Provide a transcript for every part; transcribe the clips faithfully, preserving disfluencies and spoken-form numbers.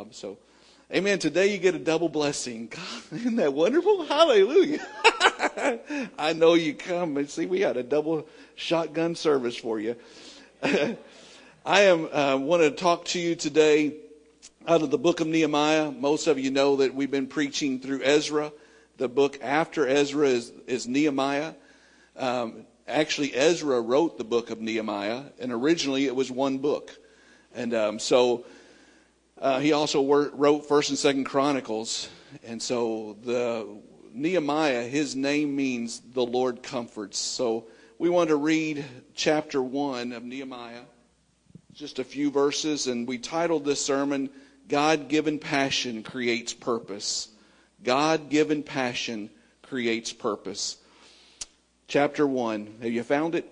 Um, so, amen. Today you get a double blessing. God, isn't that wonderful? Hallelujah. I know you come and see, we got a double shotgun service for you. I am uh, want to talk to you today out of the book of Nehemiah. Most of you know that we've been preaching through Ezra. The book after Ezra is, is Nehemiah. Um, actually, Ezra wrote the book of Nehemiah, and originally it was one book. And um, so uh, he also wor- wrote First and Second Chronicles. And so the Nehemiah, his name means the Lord comforts. So we want to read chapter one of Nehemiah, just a few verses, and we titled this sermon, God-Given Passion Creates Purpose. God-Given Passion Creates Purpose. Chapter one. Have you found it?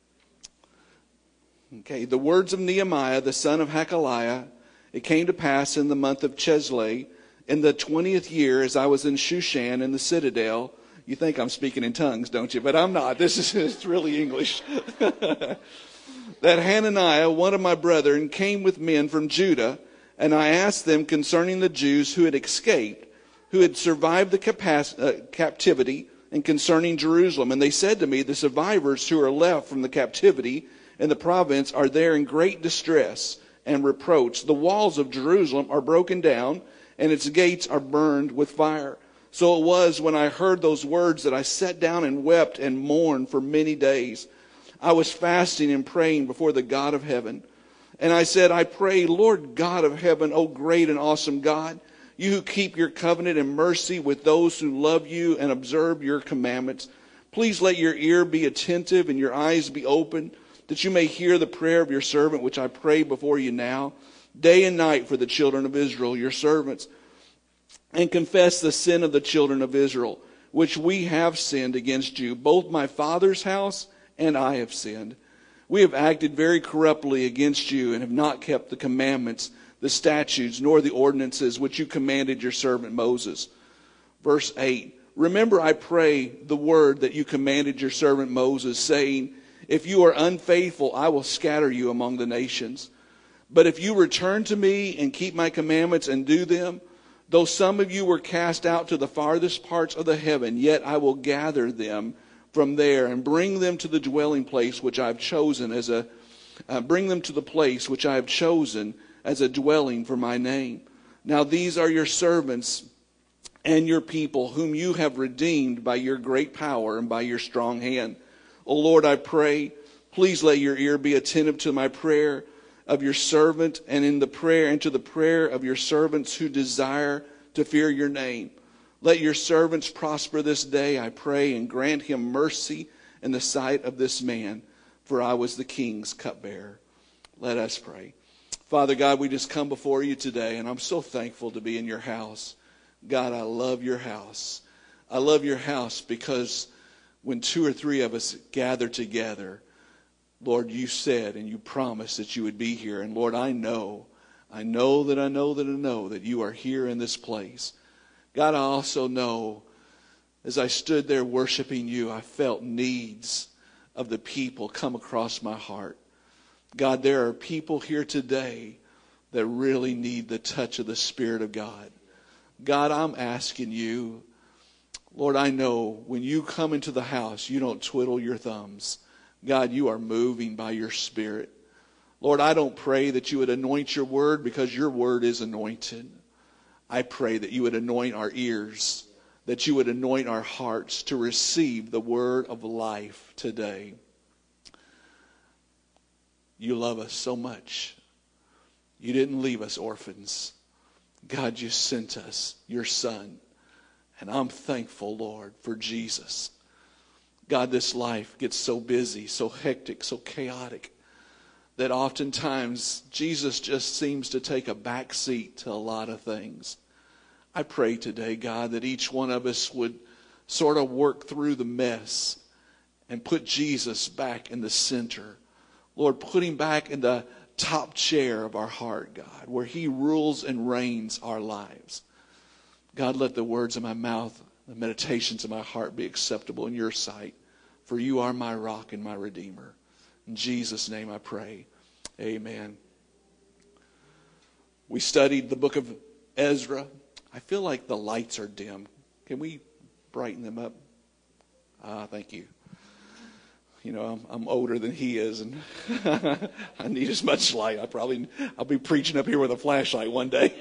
Okay. The words of Nehemiah, the son of Hakaliah. It came to pass in the month of Chesleh, in the twentieth year, as I was in Shushan in the citadel. You think I'm speaking in tongues, don't you? But I'm not. This is it's really English. That Hananiah, one of my brethren, came with men from Judah, and I asked them concerning the Jews who had escaped, who had survived the capac- uh, captivity, and concerning Jerusalem. And they said to me, the survivors who are left from the captivity in the province are there in great distress and reproach. The walls of Jerusalem are broken down, and its gates are burned with fire. So it was when I heard those words that I sat down and wept and mourned for many days. I was fasting and praying before the God of heaven. And I said, I pray, Lord God of heaven, O great and awesome God, you who keep your covenant and mercy with those who love you and observe your commandments, please let your ear be attentive and your eyes be open, that you may hear the prayer of your servant, which I pray before you now, day and night for the children of Israel, your servants, and confess the sin of the children of Israel, which we have sinned against you, both my father's house and I have sinned. We have acted very corruptly against you and have not kept the commandments, the statutes, nor the ordinances which you commanded your servant Moses. Verse eight, remember, I pray, the word that you commanded your servant Moses, saying, if you are unfaithful, I will scatter you among the nations. But if you return to me and keep my commandments and do them, though some of you were cast out to the farthest parts of the heaven, yet I will gather them from there and bring them to the dwelling place which I have chosen as a uh, bring them to the place which I have chosen as a dwelling for my name. Now these are your servants and your people, whom you have redeemed by your great power and by your strong hand. O Lord, I pray, please let your ear be attentive to my prayer of your servant, and in the prayer and to the prayer of your servants who desire to fear your name. Let your servants prosper this day, I pray, and grant him mercy in the sight of this man, for I was the king's cupbearer. Let us pray. Father God, we just come before you today, and I'm so thankful to be in your house. God, I love your house. I love your house because when two or three of us gather together, Lord, you said and you promised that you would be here. And Lord, I know, I know that I know that I know that you are here in this place. God, I also know as I stood there worshiping you, I felt needs of the people come across my heart. God, there are people here today that really need the touch of the Spirit of God. God, I'm asking you, Lord, I know when you come into the house, you don't twiddle your thumbs. God, you are moving by your Spirit. Lord, I don't pray that you would anoint your word because your word is anointed. I pray that you would anoint our ears, that you would anoint our hearts to receive the word of life today. You love us so much. You didn't leave us orphans. God, you sent us your Son. And I'm thankful, Lord, for Jesus. God, this life gets so busy, so hectic, so chaotic, that oftentimes Jesus just seems to take a back seat to a lot of things. I pray today, God, that each one of us would sort of work through the mess and put Jesus back in the center. Lord, put him back in the top chair of our heart, God, where he rules and reigns our lives. God, let the words of my mouth, the meditations of my heart be acceptable in your sight, for you are my rock and my redeemer. In Jesus' name I pray. Amen. We studied the book of Ezra. I feel like the lights are dim. Can we brighten them up? Ah, thank you. You know, I'm, I'm older than he is, and I need as much light. I probably, I'll be preaching up here with a flashlight one day.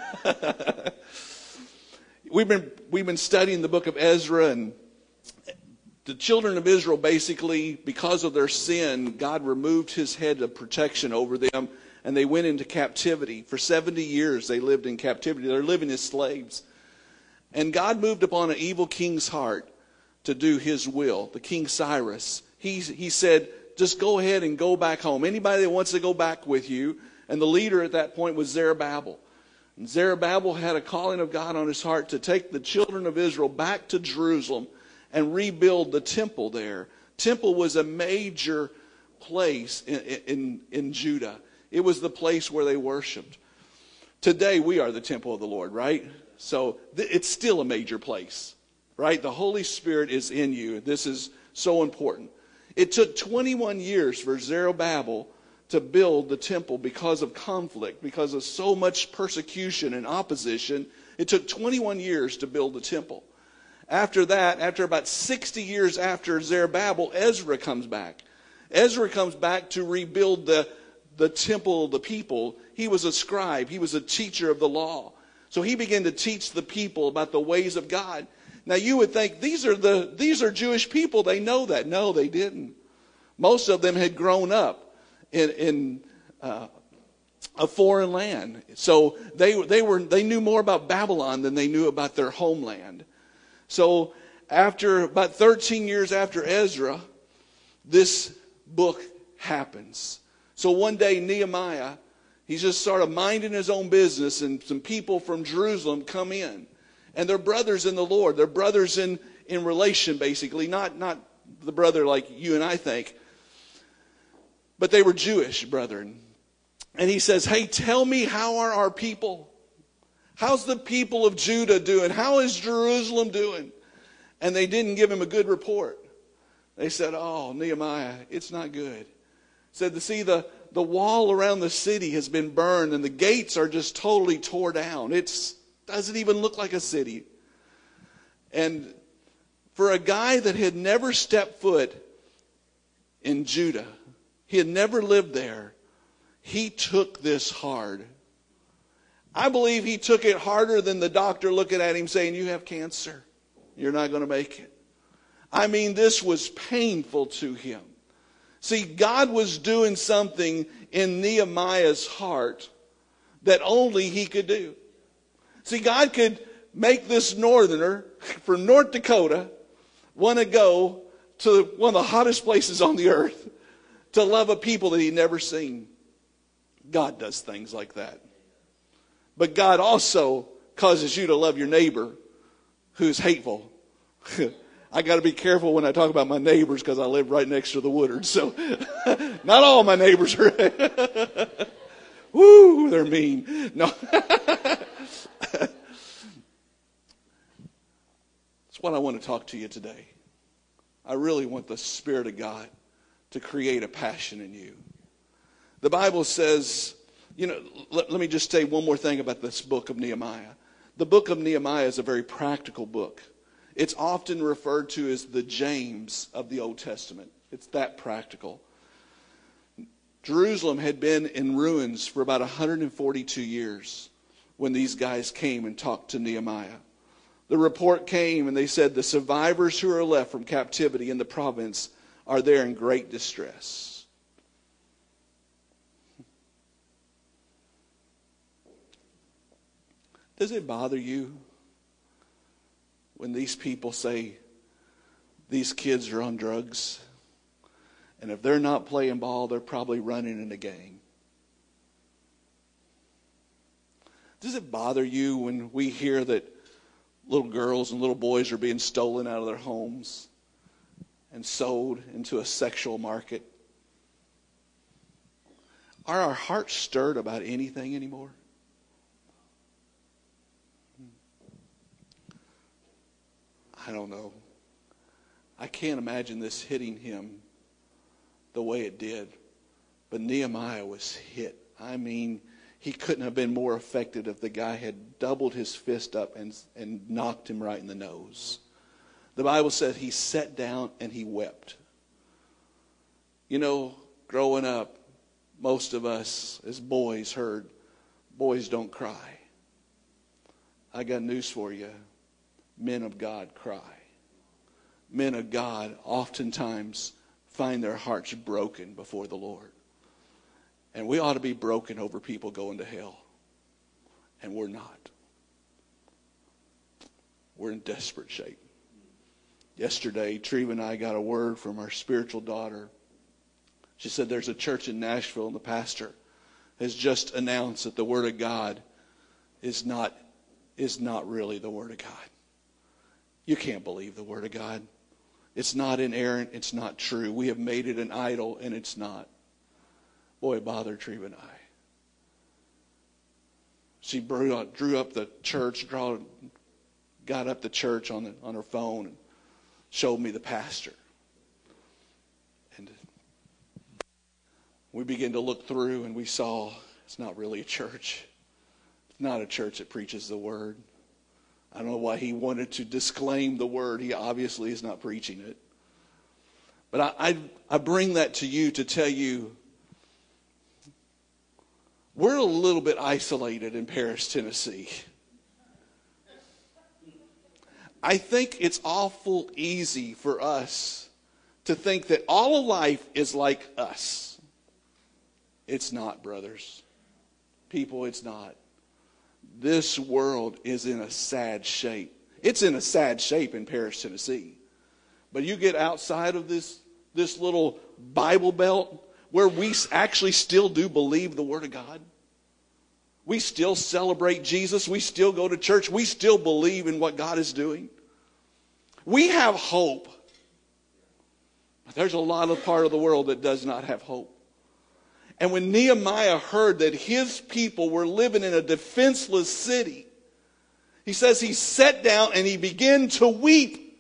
we've been we've been studying the book of Ezra, and the children of Israel, basically, because of their sin, God removed his head of protection over them, and they went into captivity. For seventy years, they lived in captivity. They're living as slaves. And God moved upon an evil king's heart to do his will, the King Cyrus. He, he said, just go ahead and go back home. Anybody that wants to go back with you. And the leader at that point was Zerubbabel. And Zerubbabel had a calling of God on his heart to take the children of Israel back to Jerusalem and rebuild the temple there. Temple was a major place in, in, in Judah. It was the place where they worshiped. Today we are the temple of the Lord, right? So th- it's still a major place, right? The Holy Spirit is in you. This is so important. It took twenty-one years for Zerubbabel to build the temple because of conflict, because of so much persecution and opposition. It took twenty-one years to build the temple. After that, after about sixty years after Zerubbabel, Ezra comes back. Ezra comes back to rebuild the, the temple of the people. He was a scribe. He was a teacher of the law. So he began to teach the people about the ways of God. Now you would think these are the these are Jewish people. They know that. No, they didn't. Most of them had grown up in, in uh, a foreign land. So they they were they knew more about Babylon than they knew about their homeland. So after about thirteen years after Ezra, this book happens. So one day Nehemiah, he's just sort of minding his own business, and some people from Jerusalem come in. And they're brothers in the Lord. They're brothers in, in relation, basically. Not, not the brother like you and I think. But they were Jewish brethren. And he says, hey, tell me, how are our people? How's the people of Judah doing? How is Jerusalem doing? And they didn't give him a good report. They said, oh, Nehemiah, it's not good. Said, see, the, the wall around the city has been burned and the gates are just totally tore down. It's doesn't even look like a city. And for a guy that had never stepped foot in Judah, he had never lived there, he took this hard. I believe he took it harder than the doctor looking at him saying, you have cancer. You're not going to make it. I mean, this was painful to him. See, God was doing something in Nehemiah's heart that only he could do. See, God could make this northerner from North Dakota want to go to one of the hottest places on the earth to love a people that he'd never seen. God does things like that. But God also causes you to love your neighbor who's hateful. I got to be careful when I talk about my neighbors because I live right next to the Woodards. So not all my neighbors are. Woo, they're mean. No. That's what I want to talk to you today. I really want the Spirit of God to create a passion in you. The Bible says, you know, let, let me just say one more thing about this book of Nehemiah. The book of Nehemiah is a very practical book. It's often referred to as the James of the Old Testament. It's that practical. Jerusalem had been in ruins for about one hundred forty-two years when these guys came and talked to Nehemiah. The report came and they said the survivors who are left from captivity in the province are there in great distress. Does it bother you when these people say these kids are on drugs, and if they're not playing ball, they're probably running in a gang? Does it bother you when we hear that little girls and little boys are being stolen out of their homes and sold into a sexual market? Are our hearts stirred about anything anymore? I don't know. I can't imagine this hitting him the way it did. But Nehemiah was hit. I mean, he couldn't have been more effective if the guy had doubled his fist up and, and knocked him right in the nose. The Bible said he sat down and he wept. You know, growing up, most of us as boys heard, boys don't cry. I got news for you. Men of God cry. Men of God oftentimes find their hearts broken before the Lord. And we ought to be broken over people going to hell. And we're not. We're in desperate shape. Yesterday, Treva and I got a word from our spiritual daughter. She said there's a church in Nashville and the pastor has just announced that the Word of God is not, is not really the Word of God. You can't believe the Word of God. It's not inerrant. It's not true. We have made it an idol, and it's not. Boy, it bothered Treva and I. She drew up, drew up the church, draw, got up the church on, the, on her phone and showed me the pastor. And we began to look through, and we saw it's not really a church. It's not a church that preaches the Word. I don't know why he wanted to disclaim the Word. He obviously is not preaching it. But I, I, I bring that to you to tell you we're a little bit isolated in Paris, Tennessee. I think it's awful easy for us to think that all of life is like us. It's not, brothers. People, it's not. This world is in a sad shape. It's in a sad shape in Paris, Tennessee. But you get outside of this, this little Bible belt where we actually still do believe the Word of God. We still celebrate Jesus. We still go to church. We still believe in what God is doing. We have hope. But there's a lot of part of the world that does not have hope. And when Nehemiah heard that his people were living in a defenseless city, he says he sat down and he began to weep.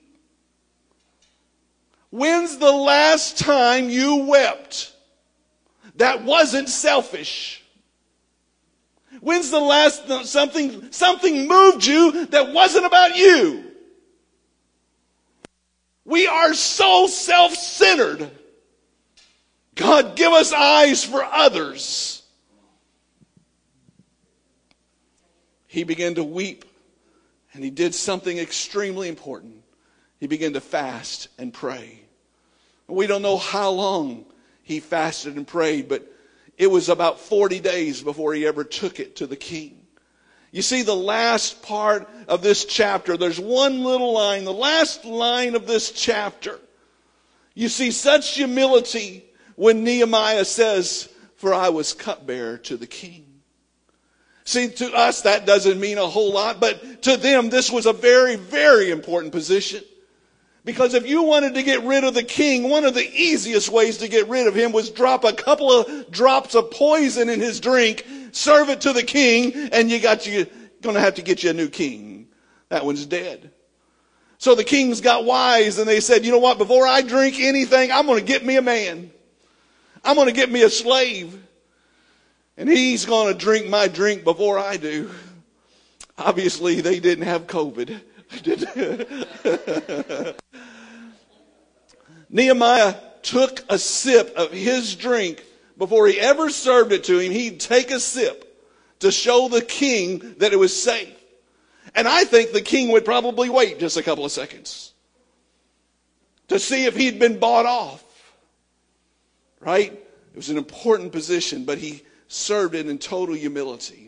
When's the last time you wept? That wasn't selfish. When's the last something something moved you that wasn't about you? We are so self-centered. God, give us eyes for others. He began to weep, and he did something extremely important. He began to fast and pray. We don't know how long he fasted and prayed, but it was about forty days before he ever took it to the king. You see, the last part of this chapter, there's one little line, the last line of this chapter. You see such humility when Nehemiah says, "For I was cupbearer to the king." See, to us that doesn't mean a whole lot, but to them this was a very, very important position. Because if you wanted to get rid of the king, one of the easiest ways to get rid of him was drop a couple of drops of poison in his drink, serve it to the king, and you got you going to have to get you a new king. That one's dead. So the kings got wise and they said, you know what, before I drink anything, I'm going to get me a man. I'm going to get me a slave. And he's going to drink my drink before I do. Obviously, they didn't have COVID. Nehemiah took a sip of his drink before he ever served it to him. He'd take a sip to show the king that it was safe. And I think the king would probably wait just a couple of seconds to see if he'd been bought off. Right? It was an important position, but he served it in total humility.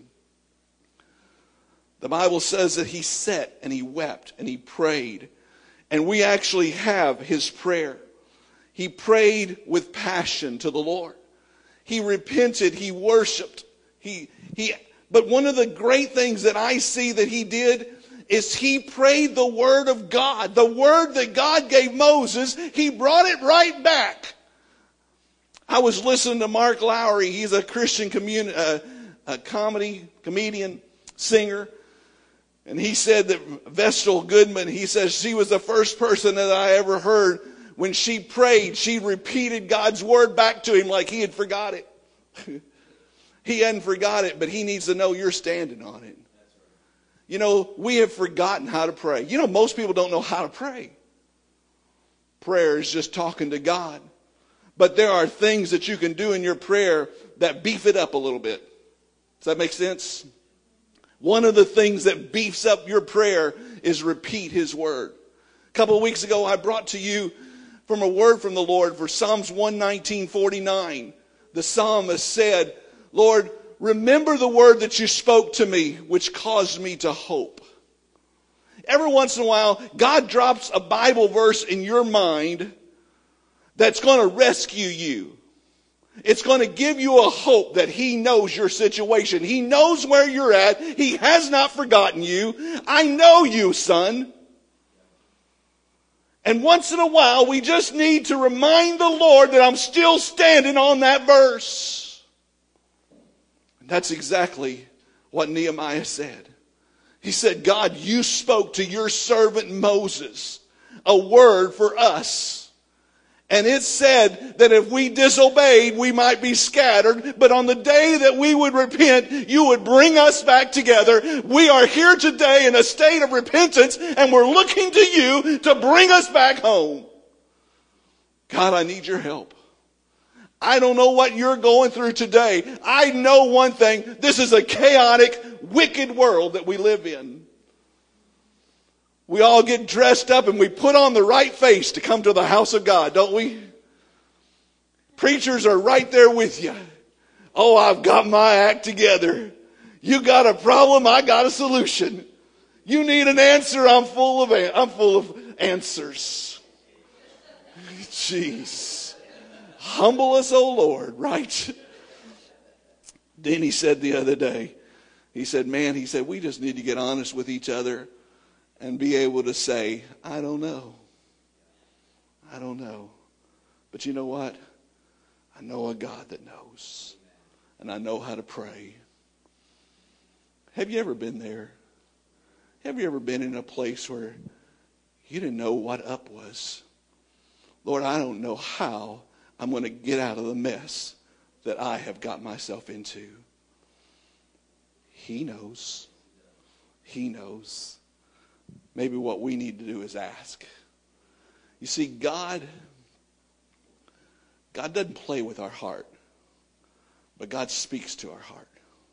The Bible says that he sat and he wept and he prayed. And we actually have his prayer. He prayed with passion to the Lord. He repented. He worshiped. He, he, but one of the great things that I see that he did is he prayed the word of God. The word that God gave Moses, he brought it right back. I was listening to Mark Lowry. He's a Christian communi- uh, a comedy, comedian, singer. And he said that Vestal Goodman, he says she was the first person that I ever heard when she prayed, she repeated God's word back to him like he had forgot it. He hadn't forgot it, but he needs to know you're standing on it. You know, we have forgotten how to pray. You know, most people don't know how to pray. Prayer is just talking to God. But there are things that you can do in your prayer that beef it up a little bit. Does that make sense? One of the things that beefs up your prayer is repeat his word. A couple of weeks ago, I brought to you from a word from the Lord for Psalms one nineteen forty-nine. The psalmist said, Lord, remember the word that you spoke to me, which caused me to hope. Every once in a while, God drops a Bible verse in your mind that's going to rescue you. It's going to give you a hope that he knows your situation. He knows where you're at. He has not forgotten you. I know you, son. And once in a while, we just need to remind the Lord that I'm still standing on that verse. And that's exactly what Nehemiah said. He said, God, you spoke to your servant Moses a word for us. And it said that if we disobeyed, we might be scattered. But on the day that we would repent, you would bring us back together. We are here today in a state of repentance, and we're looking to you to bring us back home. God, I need your help. I don't know what you're going through today. I know one thing. This is a chaotic, wicked world that we live in. We all get dressed up and we put on the right face to come to the house of God, don't we? Preachers are right there with you. Oh, I've got my act together. You got a problem, I got a solution. You need an answer, I'm full of I'm full of answers. Jeez. Humble us, O Lord, right? Then he said the other day, he said, man, he said, we just need to get honest with each other and be able to say, I don't know. I don't know. But you know what? I know a God that knows. And I know how to pray. Have you ever been there? Have you ever been in a place where you didn't know what up was? Lord, I don't know how I'm going to get out of the mess that I have got myself into. He knows. He knows. Maybe what we need to do is ask. You see, God, God doesn't play with our heart, but God speaks to our heart.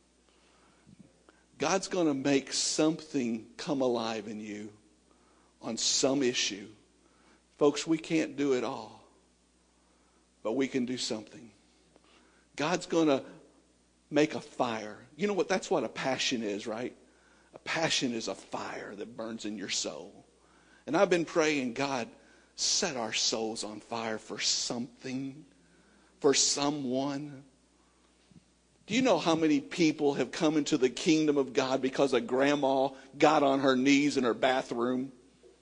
God's going to make something come alive in you on some issue. Folks, we can't do it all, but we can do something. God's going to make a fire. You know what? That's what a passion is, right? A passion is a fire that burns in your soul. And I've been praying, God, set our souls on fire for something, for someone. Do you know how many people have come into the kingdom of God because a grandma got on her knees in her bathroom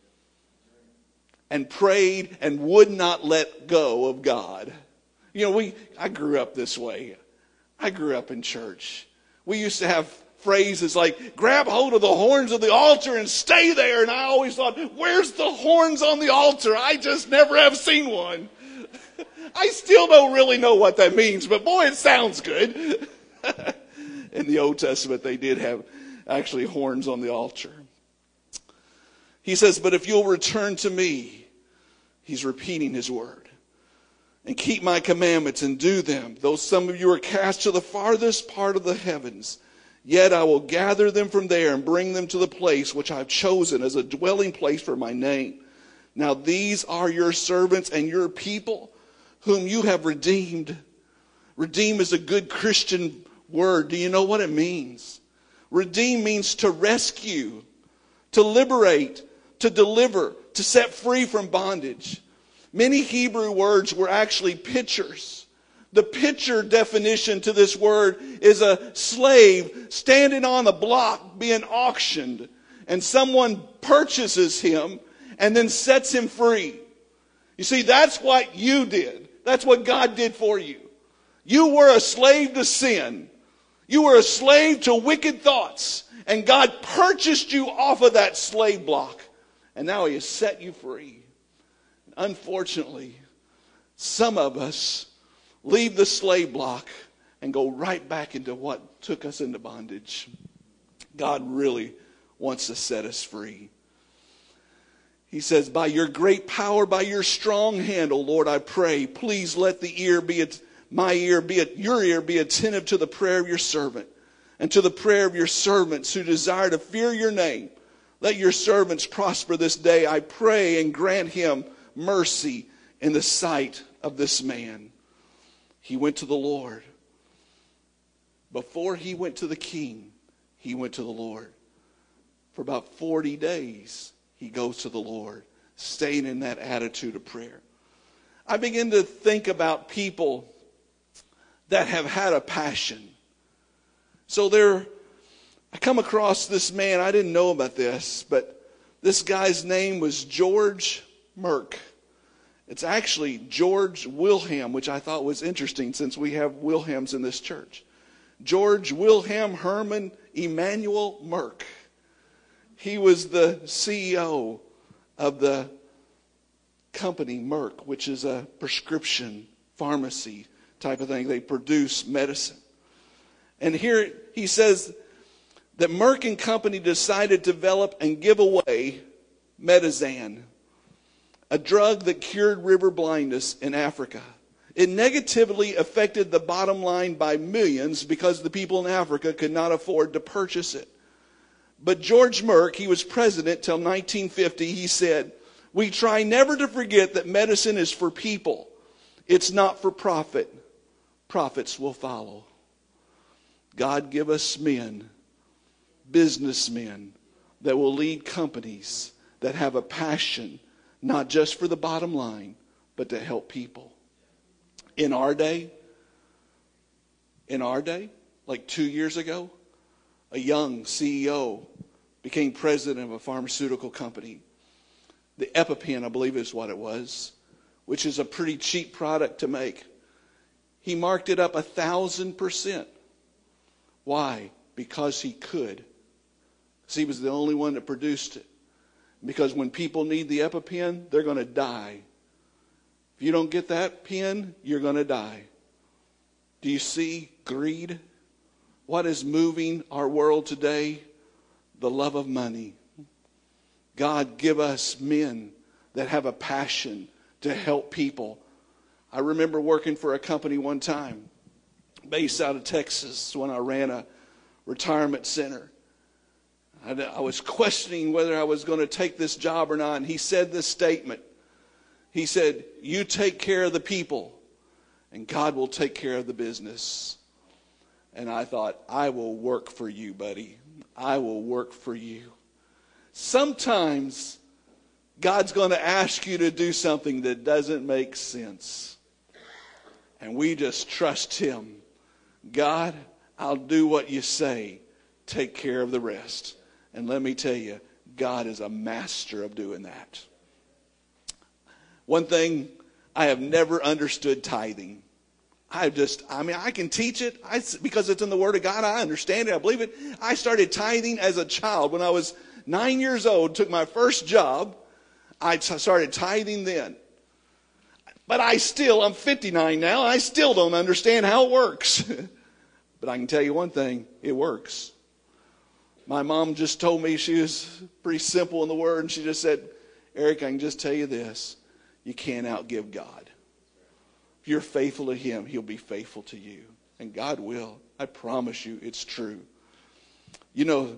and prayed and would not let go of God? You know, we I grew up this way. I grew up in church. We used to have phrases like, grab hold of the horns of the altar and stay there. And I always thought, where's the horns on the altar? I just never have seen one. I still don't really know what that means, but boy, it sounds good. In the Old Testament, they did have actually horns on the altar. He says, but if you'll return to me, he's repeating his word, and keep my commandments and do them, though some of you are cast to the farthest part of the heavens, yet I will gather them from there and bring them to the place which I've chosen as a dwelling place for my name. Now these are your servants and your people, whom you have redeemed. Redeem is a good Christian word. Do you know what it means? Redeem means to rescue, to liberate, to deliver, to set free from bondage. Many Hebrew words were actually pictures. The picture definition to this word is a slave standing on a block being auctioned, and someone purchases him and then sets him free. You see, that's what you did. That's what God did for you. You were a slave to sin. You were a slave to wicked thoughts. And God purchased you off of that slave block. And now he has set you free. Unfortunately, some of us leave the slave block and go right back into what took us into bondage. God really wants to set us free. He says, by your great power, by your strong hand, O Lord, I pray, please let the ear be, my ear be, your ear be attentive to the prayer of your servant and to the prayer of your servants who desire to fear your name. Let your servants prosper this day, I pray, and grant him mercy in the sight of this man. He went to the Lord. Before he went to the king, he went to the Lord. For about forty days, he goes to the Lord, staying in that attitude of prayer. I begin to think about people that have had a passion. So there, I come across this man. I didn't know about this, but this guy's name was George Merck. It's actually George Wilhelm, which I thought was interesting since we have Wilhelms in this church. George Wilhelm Herman Emanuel Merck. He was the C E O of the company Merck, which is a prescription pharmacy type of thing. They produce medicine. And here he says that Merck and Company decided to develop and give away Medizan, a drug that cured river blindness in Africa. It negatively affected the bottom line by millions because the people in Africa could not afford to purchase it. But George Merck, he was president till nineteen fifty, he said, we try never to forget that medicine is for people. It's not for profit. Profits will follow. God give us men, businessmen, that will lead companies that have a passion, not just for the bottom line, but to help people. In our day, in our day, like two years ago, a young C E O became president of a pharmaceutical company. The EpiPen, I believe is what it was, which is a pretty cheap product to make. He marked it up a thousand percent. Why? Because he could. Because he was the only one that produced it. Because when people need the EpiPen, they're going to die. If you don't get that pen, you're going to die. Do you see greed? What is moving our world today? The love of money. God, give us men that have a passion to help people. I remember working for a company one time based out of Texas when I ran a retirement center. I was questioning whether I was going to take this job or not, and he said this statement. He said, you take care of the people, and God will take care of the business. And I thought, I will work for you, buddy. I will work for you. Sometimes God's going to ask you to do something that doesn't make sense. And we just trust him. God, I'll do what you say. Take care of the rest. And let me tell you, God is a master of doing that. One thing, I have never understood tithing. I just, I mean, I can teach it I, because it's in the Word of God. I understand it. I believe it. I started tithing as a child. When I was nine years old, took my first job. I t- started tithing then. But I still, I'm fifty-nine now, and I still don't understand how it works. But I can tell you one thing, it works. My mom just told me, she was pretty simple in the Word, and she just said, Eric, I can just tell you this. You can't outgive God. If you're faithful to him, he'll be faithful to you. And God will. I promise you, it's true. You know,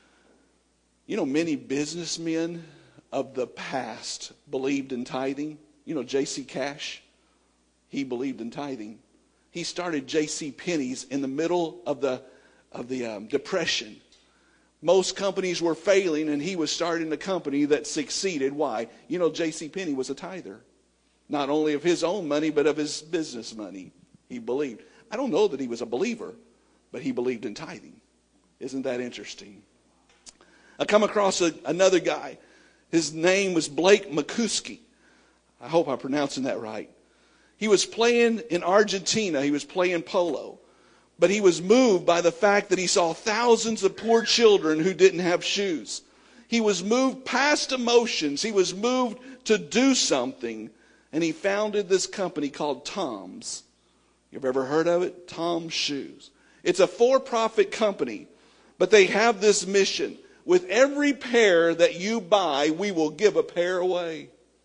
you know, many businessmen of the past believed in tithing. You know, J C Cash, he believed in tithing. He started J C Penney's in the middle of the of the um, Depression. Most companies were failing, and he was starting a company that succeeded. Why? You know, J C Penney was a tither. Not only of his own money, but of his business money. He believed. I don't know that he was a believer, but he believed in tithing. Isn't that interesting? I come across a, another guy. His name was Blake McCuskey. I hope I'm pronouncing that right. He was playing in Argentina. He was playing polo. But he was moved by the fact that he saw thousands of poor children who didn't have shoes. He was moved past emotions. He was moved to do something. And he founded this company called Tom's. You've ever heard of it? Tom's Shoes. It's a for-profit company, but they have this mission. With every pair that you buy, we will give a pair away.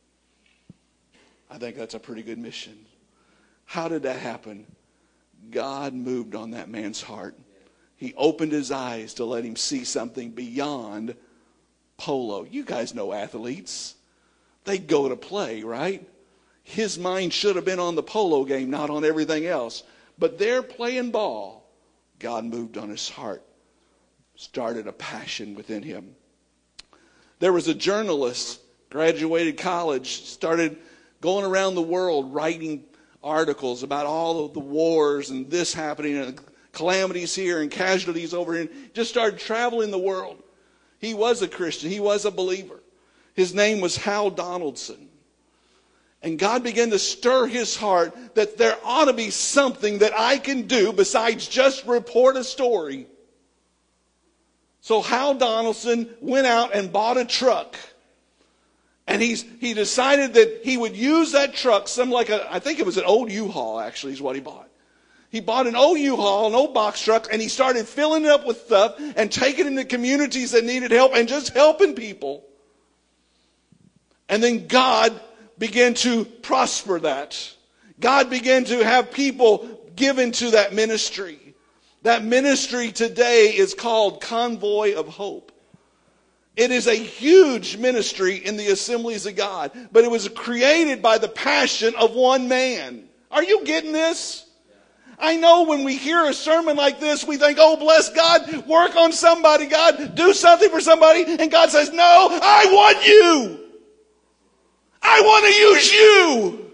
I think that's a pretty good mission. How did that happen? God moved on that man's heart. He opened his eyes to let him see something beyond polo. You guys know athletes. They go to play, right? His mind should have been on the polo game, not on everything else. But they're playing ball. God moved on his heart. Started a passion within him. There was a journalist, graduated college, started going around the world writing articles about all of the wars and this happening and calamities here and casualties over here. Just started traveling the world. He was a Christian. He was a believer. His name was Hal Donaldson. And God began to stir his heart that there ought to be something that I can do besides just report a story. So Hal Donaldson went out and bought a truck. And he's, he decided that he would use that truck, some like a, I think it was an old U-Haul actually is what he bought. He bought an old U-Haul, an old box truck, and he started filling it up with stuff and taking it into communities that needed help and just helping people. And then God began to prosper that. God began to have people given to that ministry. That ministry today is called Convoy of Hope. It is a huge ministry in the Assemblies of God, but it was created by the passion of one man. Are you getting this? I know when we hear a sermon like this, we think, oh, bless God, work on somebody, God, do something for somebody. And God says, no, I want you. I want to use you.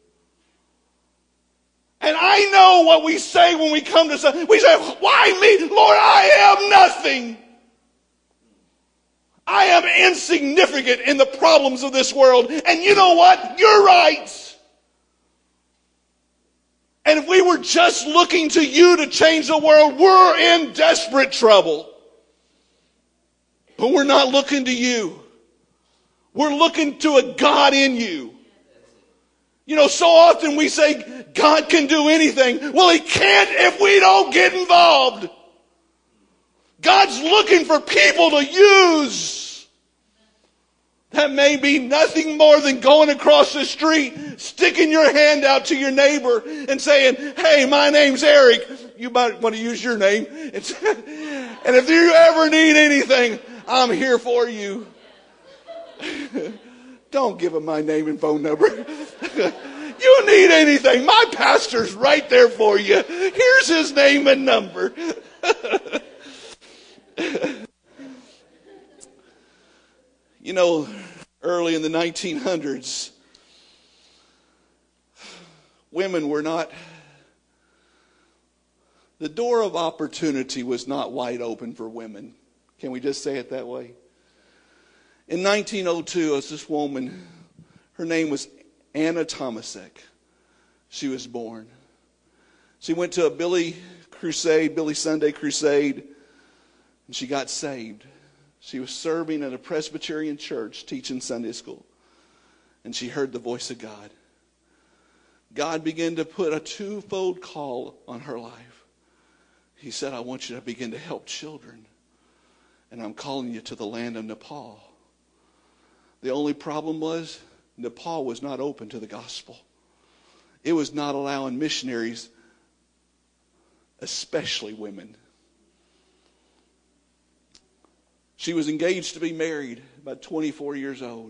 And I know what we say when we come to something. We say, why me? Lord, I am nothing. I am insignificant in the problems of this world. And you know what? You're right. And if we were just looking to you to change the world, we're in desperate trouble. But we're not looking to you. We're looking to a God in you. You know, so often we say God can do anything. Well, he can't if we don't get involved. God's looking for people to use. That may be nothing more than going across the street, sticking your hand out to your neighbor and saying, hey, my name's Eric. You might want to use your name. And if you ever need anything, I'm here for you. Don't give him my name and phone number. You need anything, my pastor's right there for you. Here's his name and number. You know, early in the nineteen hundreds, women were not, the door of opportunity was not wide open for women. Can we just say it that way? In nineteen oh two, there was this woman, her name was Anna Tomasek. She was born. She went to a Billy crusade, Billy Sunday crusade, and she got saved. She was serving in a Presbyterian church, teaching Sunday school. And she heard the voice of God. God began to put a twofold call on her life. He said, I want you to begin to help children. And I'm calling you to the land of Nepal. The only problem was, Nepal was not open to the gospel. It was not allowing missionaries, especially women. She was engaged to be married, about twenty-four years old.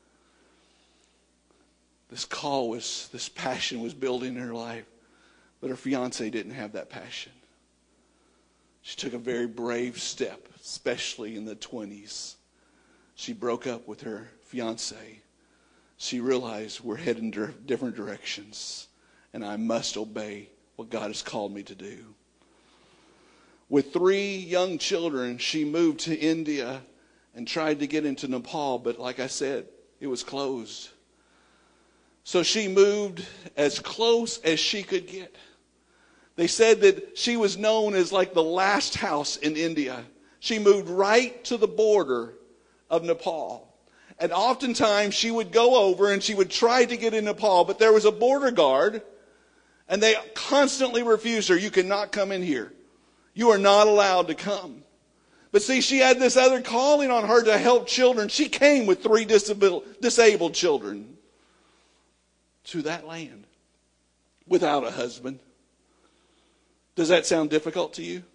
This call was, this passion was building in her life. But her fiance didn't have that passion. She took a very brave step, especially in the twenties. She broke up with her fiance. She realized we're heading in different directions, and I must obey what God has called me to do. With three young children, she moved to India and tried to get into Nepal, but like I said, it was closed. So she moved as close as she could get. They said that she was known as like the last house in India. She moved right to the border of Nepal. And oftentimes she would go over and she would try to get in Nepal, but there was a border guard And they constantly refused her. You cannot come in here. You are not allowed to come. But see, she had this other calling on her to help children. She came with three disabil- disabled children to that land without a husband. Does that sound difficult to you?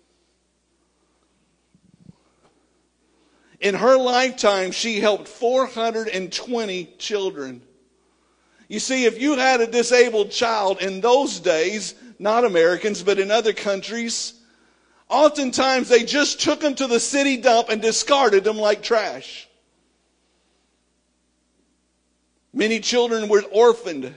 In her lifetime, she helped four hundred twenty children. You see, if you had a disabled child in those days, not Americans, but in other countries, oftentimes they just took them to the city dump and discarded them like trash. Many children were orphaned.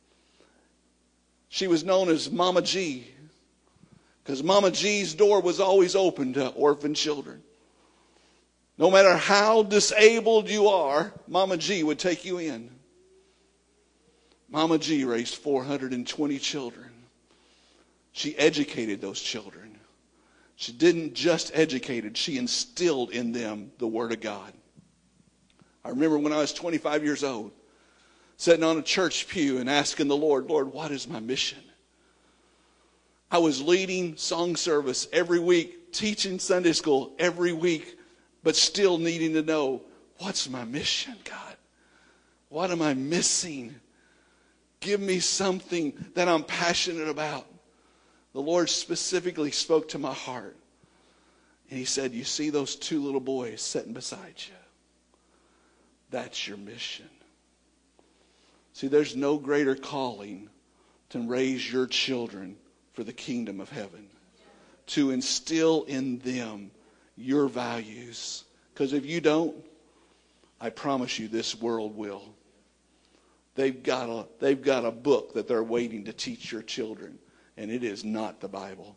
She was known as Mama G, because Mama G's door was always open to orphan children. No matter how disabled you are, Mama G would take you in. Mama G raised four hundred twenty children. She educated those children. She didn't just educate it, she instilled in them the Word of God. I remember when I was twenty-five years old, sitting on a church pew and asking the Lord, Lord, what is my mission? I was leading song service every week, teaching Sunday school every week, but still needing to know, what's my mission, God? What am I missing? Give me something that I'm passionate about. The Lord specifically spoke to my heart. And He said, you see those two little boys sitting beside you? That's your mission. See, there's no greater calling than raise your children for the kingdom of heaven. To instill in them your values. Because if you don't, I promise you this world will. They've got a, they've got a book that they're waiting to teach your children. And it is not the Bible.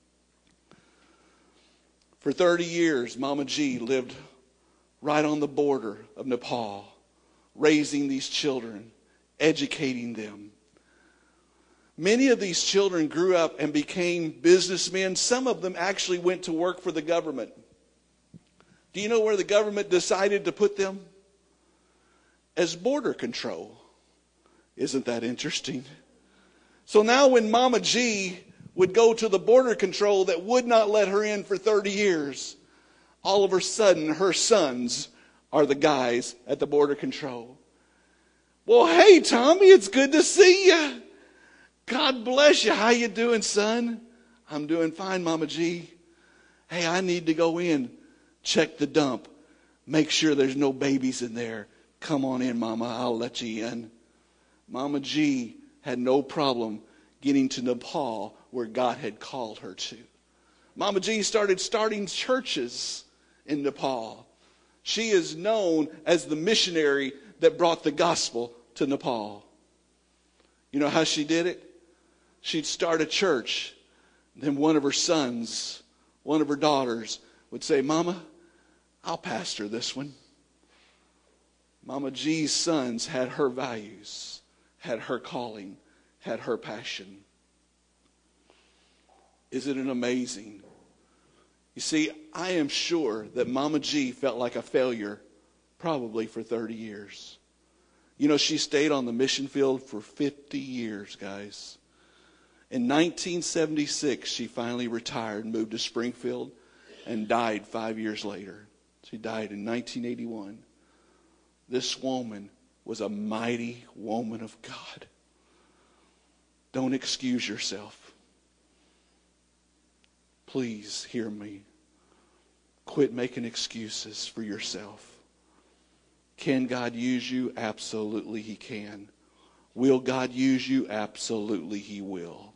For thirty years, Mama G lived right on the border of Nepal, raising these children, educating them. Many of these children grew up and became businessmen. Some of them actually went to work for the government. Do you know where the government decided to put them? As border control. Isn't that interesting? So now when Mama G would go to the border control that would not let her in for thirty years, all of a sudden her sons are the guys at the border control. Well, hey, Tommy, it's good to see you. God bless you. How you doing, son? I'm doing fine, Mama G. Hey, I need to go in, check the dump, make sure there's no babies in there. Come on in, Mama. I'll let you in. Mama G had no problem getting to Nepal where God had called her to. Mama G started starting churches in Nepal. She is known as the missionary that brought the gospel to Nepal. You know how she did it? She'd start a church. Then one of her sons, one of her daughters would say, Mama, I'll pastor this one. Mama G's sons had her values, had her calling, had her passion. Isn't it amazing? You see, I am sure that Mama G felt like a failure probably for thirty years. You know, she stayed on the mission field for fifty years, guys. In nineteen seventy-six, she finally retired and moved to Springfield and died five years later. She died in nineteen eighty-one. This woman was a mighty woman of God. Don't excuse yourself. Please hear me. Quit making excuses for yourself. Can God use you? Absolutely He can. Will God use you? Absolutely He will.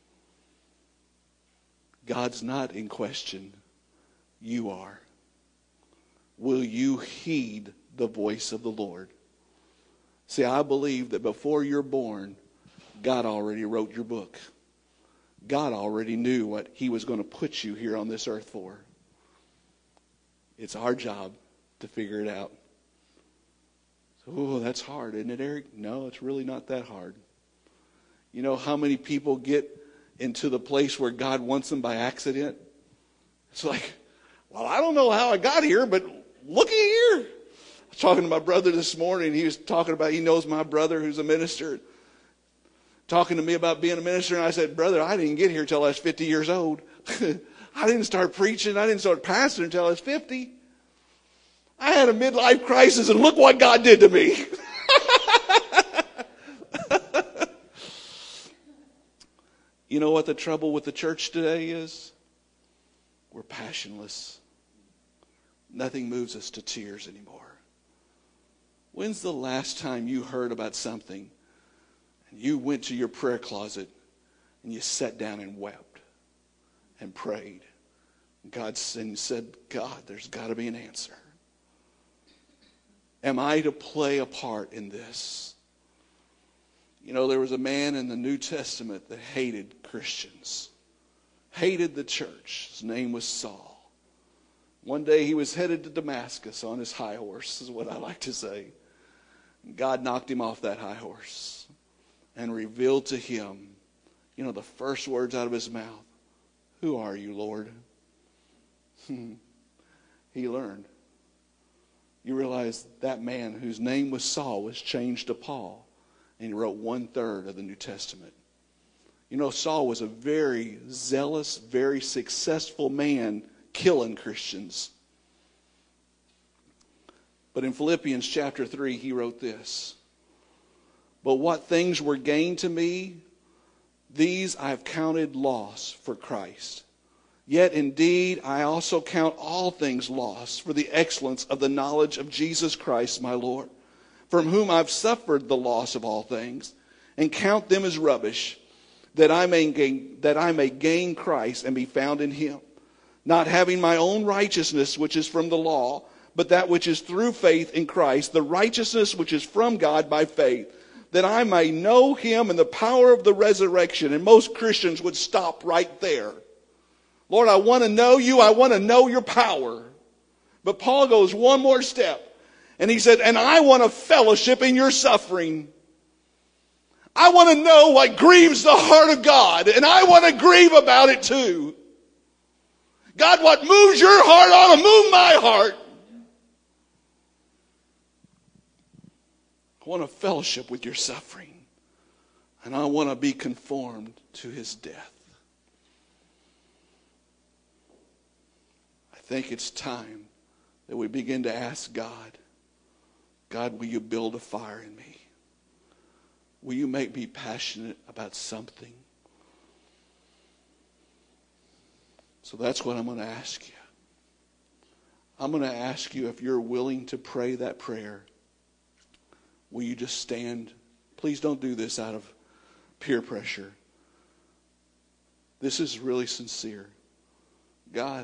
God's not in question. You are. Will you heed the voice of the Lord? See, I believe that before you're born, God already wrote your book. God already knew what He was going to put you here on this earth for. It's our job to figure it out. So, oh, that's hard, isn't it, Eric? No, it's really not that hard. You know how many people get into the place where God wants them by accident? It's like, well, I don't know how I got here, but looky here. I was talking to my brother this morning. He was talking about, he knows my brother who's a minister. talking to me about being a minister, and I said, brother, I didn't get here till I was fifty years old. I didn't start preaching. I didn't start pastoring until I was fifty. I had a midlife crisis, and look what God did to me. You know what the trouble with the church today is? We're passionless. Nothing moves us to tears anymore. When's the last time you heard about something and you went to your prayer closet and you sat down and wept and prayed? God said, God, there's got to be an answer. Am I to play a part in this? You know, there was a man in the New Testament that hated Christians, hated the church. His name was Saul. One day he was headed to Damascus on his high horse, is what I like to say. God knocked him off that high horse and revealed to him, you know, the first words out of his mouth, who are you, Lord? He learned. You realize that man whose name was Saul was changed to Paul, and he wrote one third of the New Testament. You know, Saul was a very zealous, very successful man killing Christians. But in Philippians chapter three, he wrote this. But what things were gained to me, these I have counted loss for Christ. Yet indeed I also count all things lost for the excellence of the knowledge of Jesus Christ my Lord, from whom I've suffered the loss of all things, and count them as rubbish, that I may gain, that I may gain Christ and be found in him, not having my own righteousness which is from the law, but that which is through faith in Christ, the righteousness which is from God by faith, that I may know him and the power of the resurrection. And most Christians would stop right there. Lord, I want to know you. I want to know your power. But Paul goes one more step. And he said, and I want to fellowship in your suffering. I want to know what grieves the heart of God. And I want to grieve about it too. God, what moves your heart ought to move my heart. I want to fellowship with your suffering. And I want to be conformed to his death. I think it's time that we begin to ask God, God, will you build a fire in me? Will you make me passionate about something? So that's what I'm going to ask you. I'm going to ask you, if you're willing to pray that prayer, will you just stand? Please don't do this out of peer pressure. This is really sincere. God,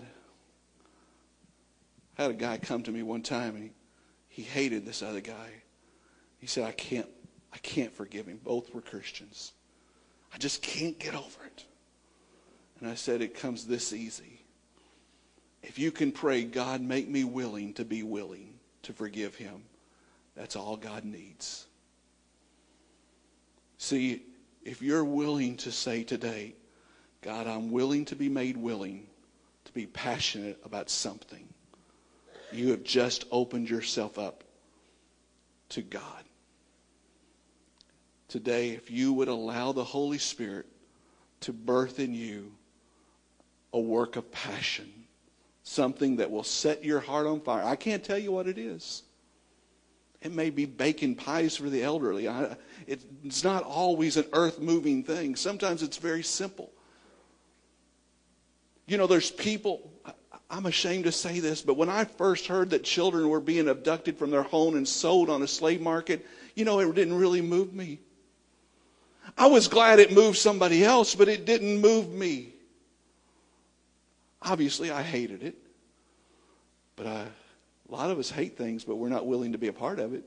I had a guy come to me one time, and he, he hated this other guy. He said, I can't, I can't forgive him. Both were Christians. I just can't get over it. And I said, it comes this easy. If you can pray, God, make me willing to be willing to forgive him. That's all God needs. See, if you're willing to say today, God, I'm willing to be made willing to be passionate about something, you have just opened yourself up to God. Today, if you would allow the Holy Spirit to birth in you a work of passion, something that will set your heart on fire. I can't tell you what it is. It may be baking pies for the elderly. I, it, it's not always an earth-moving thing. Sometimes it's very simple. You know, there's people, I'm ashamed to say this, but when I first heard that children were being abducted from their home and sold on a slave market, you know, it didn't really move me. I was glad it moved somebody else, but it didn't move me. Obviously, I hated it. But I, a lot of us hate things, but we're not willing to be a part of it.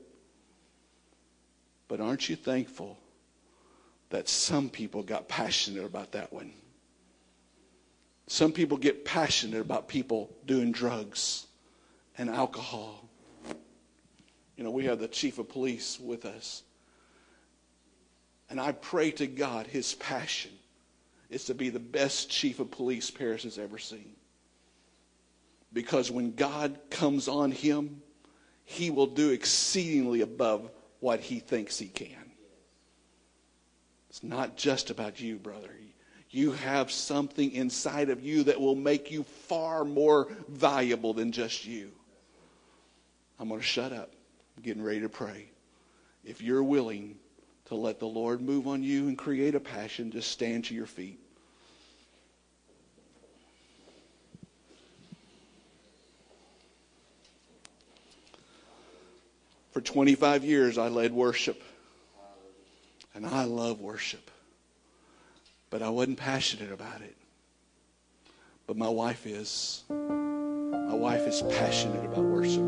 But aren't you thankful that some people got passionate about that one? Some people get passionate about people doing drugs and alcohol. You know, we have the chief of police with us. And I pray to God his passion is to be the best chief of police Paris has ever seen. Because when God comes on him, he will do exceedingly above what he thinks he can. It's not just about you, brother. You have something inside of you that will make you far more valuable than just you. I'm going to shut up. I'm getting ready to pray. If you're willing to let the Lord move on you and create a passion, just stand to your feet. For twenty-five years, I led worship. And I love worship. But I wasn't passionate about it. But my wife is. My wife is passionate about worship.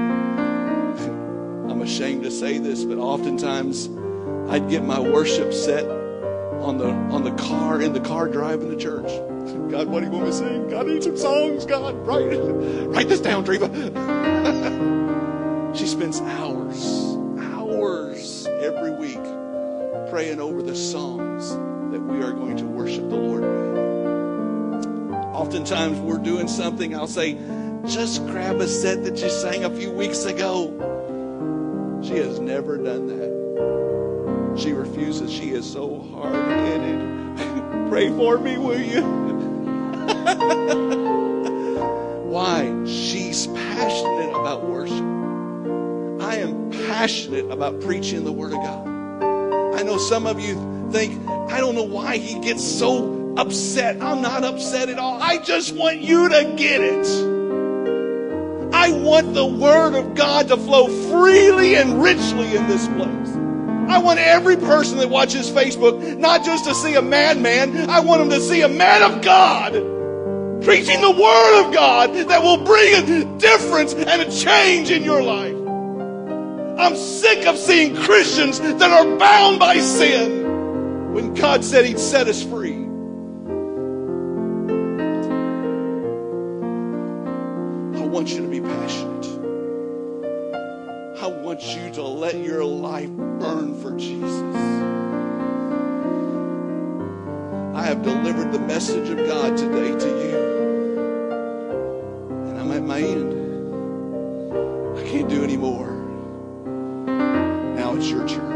I'm ashamed to say this, but oftentimes I'd get my worship set on the on the car, in the car driving to church. God, what do you want me to sing? God, I need some songs. God, write, write this down, Treva. She spends hours, hours every week praying over the songs that we are going to worship the Lord with. Oftentimes we're doing something, I'll say, just grab a set that you sang a few weeks ago. She has never done that. She refuses. She is so hard-headed. Pray for me, will you? Why? She's passionate about worship. I am passionate about preaching the Word of God. I know some of you think, I don't know why he gets so upset. I'm not upset at all. I just want you to get it. I want the Word of God to flow freely and richly in this place. I want every person that watches Facebook not just to see a madman. I want them to see a man of God preaching the Word of God that will bring a difference and a change in your life. I'm sick of seeing Christians that are bound by sin when God said He'd set us free. I want you to be passionate. I want you to let your life burn for Jesus. I have delivered the message of God today to you. And I'm at my end. I can't do any more. Now it's your turn.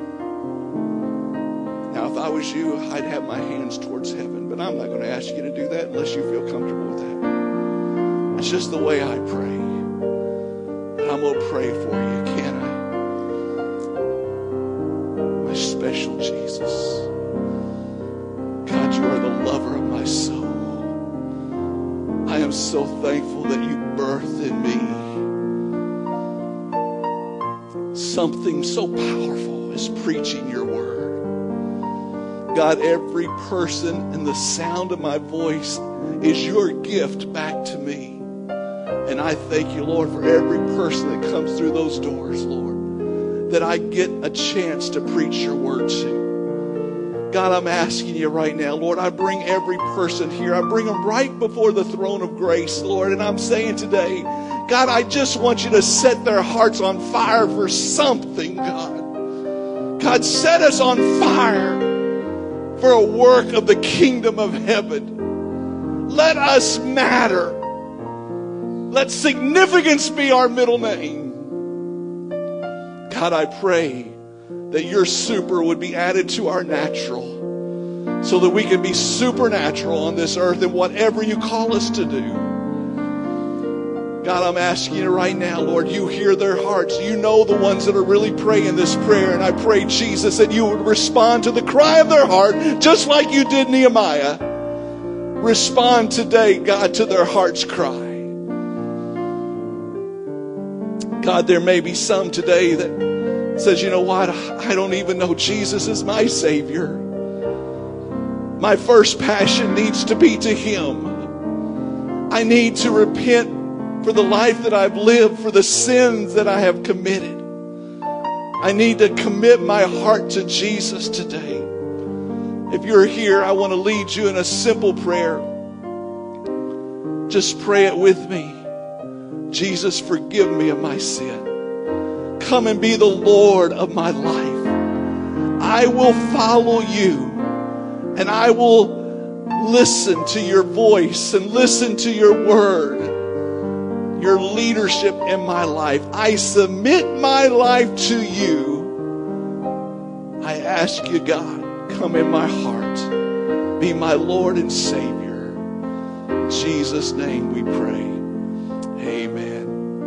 Now, if I was you, I'd have my hands towards heaven. But I'm not going to ask you to do that unless you feel comfortable with that. It's just the way I pray. And I'm going to pray for you, can I? My special Jesus. God, you are the lover of my soul. I am so thankful that you birthed in me something so powerful as preaching your word. God, every person in the sound of my voice is your gift back to me. And I thank you, Lord, for every person that comes through those doors, Lord, that I get a chance to preach your word to. God, I'm asking you right now, Lord, I bring every person here. I bring them right before the throne of grace, Lord. And I'm saying today, God, I just want you to set their hearts on fire for something, God. God, set us on fire for a work of the kingdom of heaven. Let us matter. Let significance be our middle name. God, I pray that your super would be added to our natural so that we can be supernatural on this earth in whatever you call us to do. God, I'm asking you right now, Lord, you hear their hearts. You know the ones that are really praying this prayer. And I pray, Jesus, that you would respond to the cry of their heart just like you did Nehemiah. Respond today, God, to their heart's cry. God, there may be some today that says, you know what, I don't even know Jesus is my Savior. My first passion needs to be to Him. I need to repent for the life that I've lived, for the sins that I have committed. I need to commit my heart to Jesus today. If you're here, I want to lead you in a simple prayer. Just pray it with me. Jesus, forgive me of my sin. Come and be the Lord of my life. I will follow you, and I will listen to your voice and listen to your word, your leadership in my life. I submit my life to you. I ask you, God, Come in my heart. Be my Lord and Savior. In Jesus' name we pray. Amen.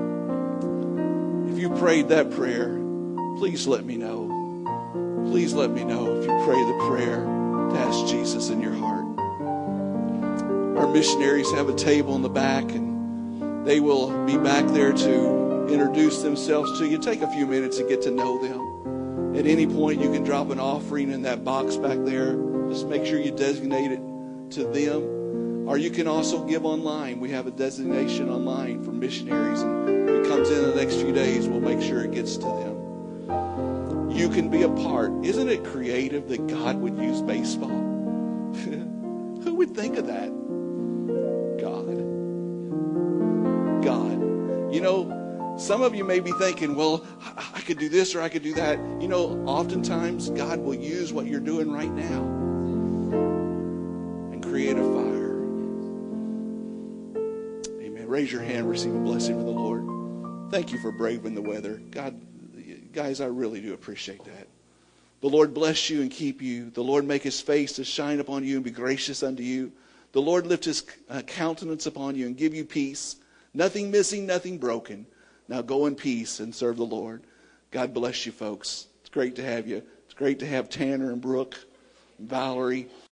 If you prayed that prayer, please let me know. Please let me know if you pray the prayer to ask Jesus in your heart. Our missionaries have a table in the back, and they will be back there to introduce themselves to you. Take a few minutes to get to know them. At any point, you can drop an offering in that box back there. Just make sure you designate it to them. Or you can also give online. We have a designation online for missionaries, and if it comes in the next few days, we'll make sure it gets to them. You can be a part. Isn't it creative that God would use baseball? Who would think of that? God. God. You know, some of you may be thinking, well, I could do this or I could do that. You know, oftentimes God will use what you're doing right now and create a fire. Amen. Raise your hand, receive a blessing from the Lord. Thank you for braving the weather. God, guys, I really do appreciate that. The Lord bless you and keep you. The Lord make his face to shine upon you and be gracious unto you. The Lord lift his uh, countenance upon you and give you peace. Nothing missing, nothing broken. Now go in peace and serve the Lord. God bless you, folks. It's great to have you. It's great to have Tanner and Brooke and Valerie.